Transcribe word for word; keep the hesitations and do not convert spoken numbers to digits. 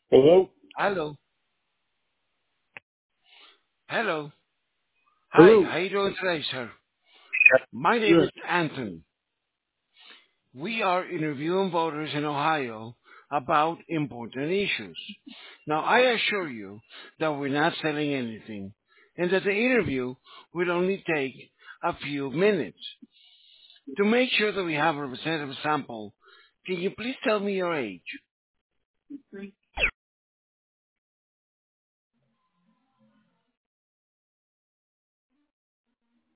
Hello? Hello. Hello. Hi, Hello? how you doing today, sir? My name is Good. Anthony. We are interviewing voters in Ohio about important issues. Now, I assure you that we're not selling anything and that the interview will only take a few minutes. To make sure that we have a representative sample, can you please tell me your age?